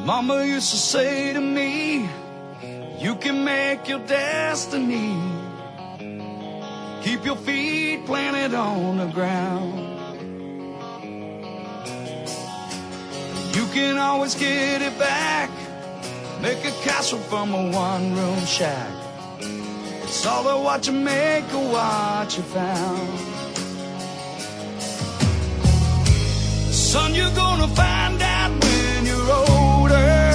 Mama used to say to me, you can make your destiny. Keep your feet planted on the ground. You can always get it back. Make a castle from a one-room shack. It's all about what you make or what you found. Son, you're gonna find out when you're older.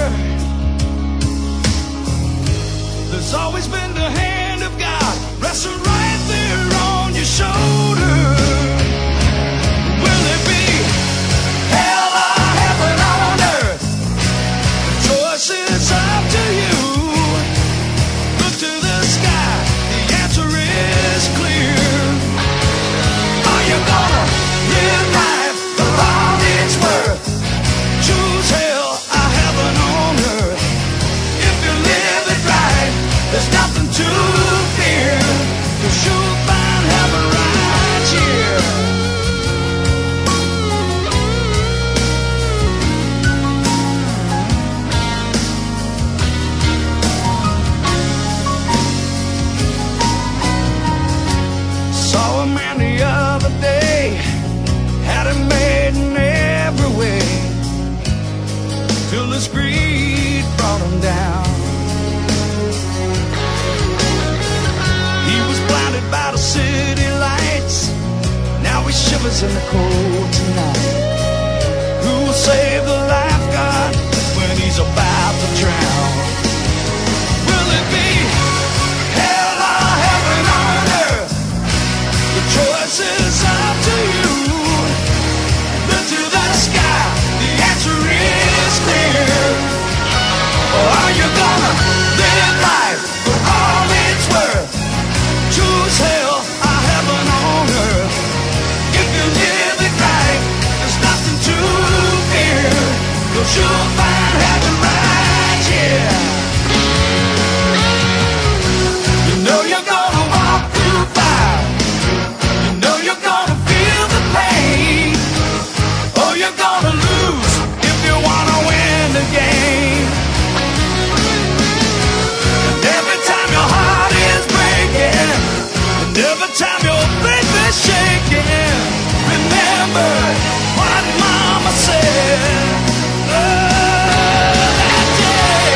There's always been the hand of God resting right there on your shoulder. Will it be hell or heaven on earth? The choice is up to you. Look to the sky, the answer is clear. Are you gonna live life for all it's worth? Choose hell or heaven on earth. If you live it right, there's nothing to fear, 'cause you'll find heaven right here. Saw a man the other day, had it made in every way, till his greed brought him down. He was blinded by the city lights, now he shivers in the cold tonight. Who will save the lifeguard when he's about to drown? Will it be hell or heaven on earth? The choice is up to you. Look to the sky, the answer is clear. Or are you gonna live life for all it's worth? Choose hell or heaven on earth. If you live it right, there's nothing to fear, 'cause you'll find heaven right here. You know you're gonna walk through fire. You know you're gonna feel the pain. Oh, you're gonna lose if you wanna win the game. And every time your heart is breaking, and every time your faith is shaking, remember what Mama said. That day.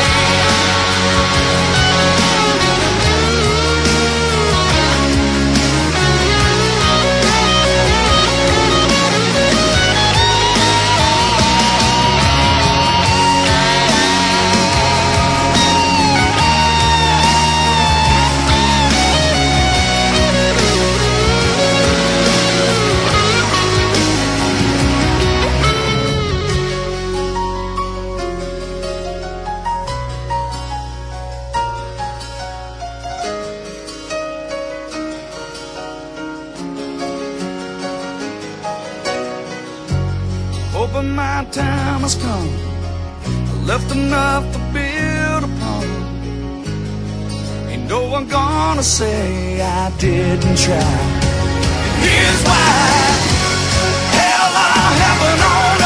But my time has come. I left enough to build upon. Ain't no one gonna say I didn't try. And here's why: hell or heaven on